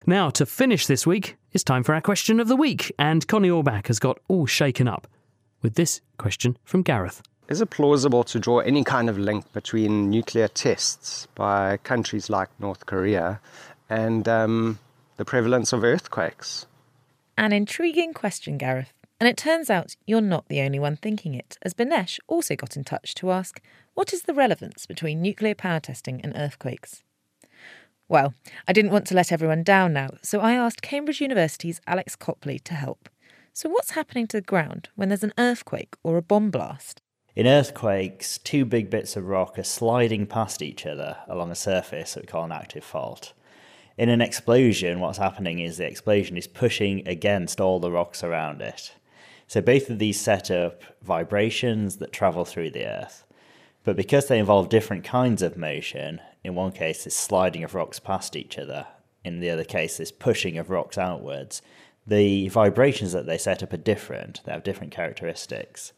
Now, to finish this week, it's time for our question of the week, and Connie Orbach has got all shaken up with this question from Gareth. Is it plausible to draw any kind of link between nuclear tests by countries like North Korea and the prevalence of earthquakes? An intriguing question, Gareth. And it turns out you're not the only one thinking it, as Banesh also got in touch to ask, what is the relevance between nuclear power testing and earthquakes? Well, I didn't want to let everyone down now, so I asked Cambridge University's Alex Copley to help. So what's happening to the ground when there's an earthquake or a bomb blast? In earthquakes, two big bits of rock are sliding past each other along a surface that we call an active fault. In an explosion, what's happening is the explosion is pushing against all the rocks around it. So both of these set up vibrations that travel through the earth. But because they involve different kinds of motion, in one case there's sliding of rocks past each other, in the other case there's pushing of rocks outwards, the vibrations that they set up are different. They have different characteristics.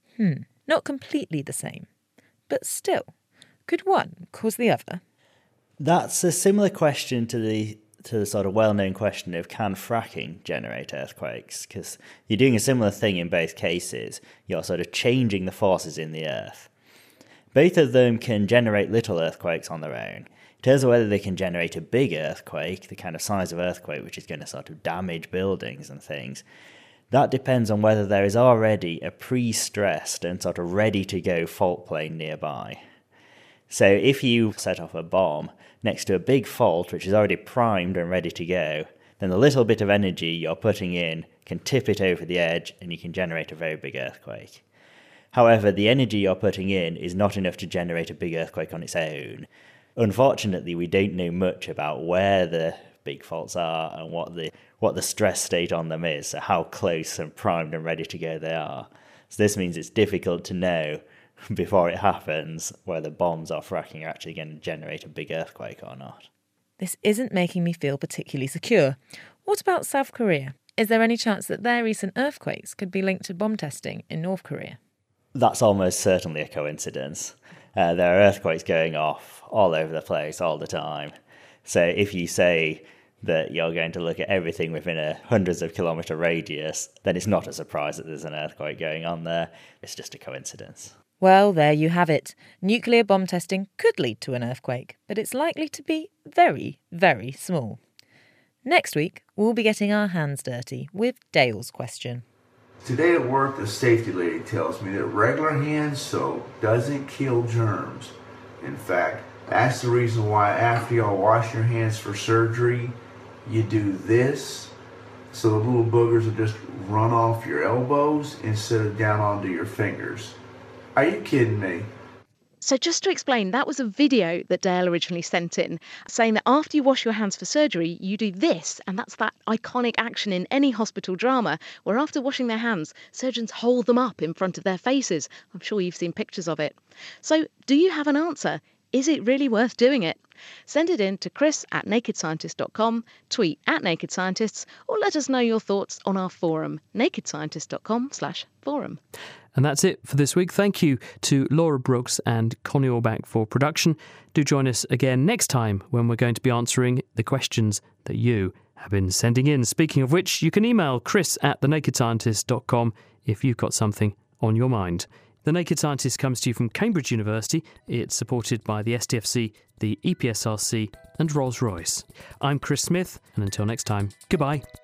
Not completely the same. But still, could one cause the other? That's a similar question to the sort of well-known question of can fracking generate earthquakes? Because you're doing a similar thing in both cases. You're sort of changing the forces in the earth. Both of them can generate little earthquakes on their own. In terms of whether they can generate a big earthquake, the kind of size of earthquake which is going to sort of damage buildings and things, that depends on whether there is already a pre-stressed and sort of ready-to-go fault plane nearby. So if you set off a bomb next to a big fault which is already primed and ready to go, then the little bit of energy you're putting in can tip it over the edge and you can generate a very big earthquake. However, the energy you're putting in is not enough to generate a big earthquake on its own. Unfortunately, we don't know much about where the big faults are and what the stress state on them is, so how close and primed and ready to go they are. So this means it's difficult to know before it happens whether bombs or fracking are actually going to generate a big earthquake or not. This isn't making me feel particularly secure. What about South Korea? Is there any chance that their recent earthquakes could be linked to bomb testing in North Korea? That's almost certainly a coincidence. There are earthquakes going off all over the place all the time. So if you say that you're going to look at everything within a hundreds of kilometre radius, then it's not a surprise that there's an earthquake going on there. It's just a coincidence. Well, there you have it. Nuclear bomb testing could lead to an earthquake, but it's likely to be very, very small. Next week, we'll be getting our hands dirty with Dale's question. Today at work, the safety lady tells me that regular hand soap doesn't kill germs. In fact, that's the reason why after y'all wash your hands for surgery, you do this, so the little boogers will just run off your elbows instead of down onto your fingers. Are you kidding me? So just to explain, that was a video that Dale originally sent in, saying that after you wash your hands for surgery, you do this, and that's that iconic action in any hospital drama, where after washing their hands, surgeons hold them up in front of their faces. I'm sure you've seen pictures of it. So do you have an answer? Is it really worth doing it? Send it in to chris@nakedscientist.com, tweet @nakedscientists, or let us know your thoughts on our forum, nakedscientist.com/forum. And that's it for this week. Thank you to Laura Brooks and Connie Orbach for production. Do join us again next time when we're going to be answering the questions that you have been sending in. Speaking of which, you can email chris@thenakedscientist.com if you've got something on your mind. The Naked Scientist comes to you from Cambridge University. It's supported by the STFC, the EPSRC and Rolls-Royce. I'm Chris Smith, and until next time, goodbye.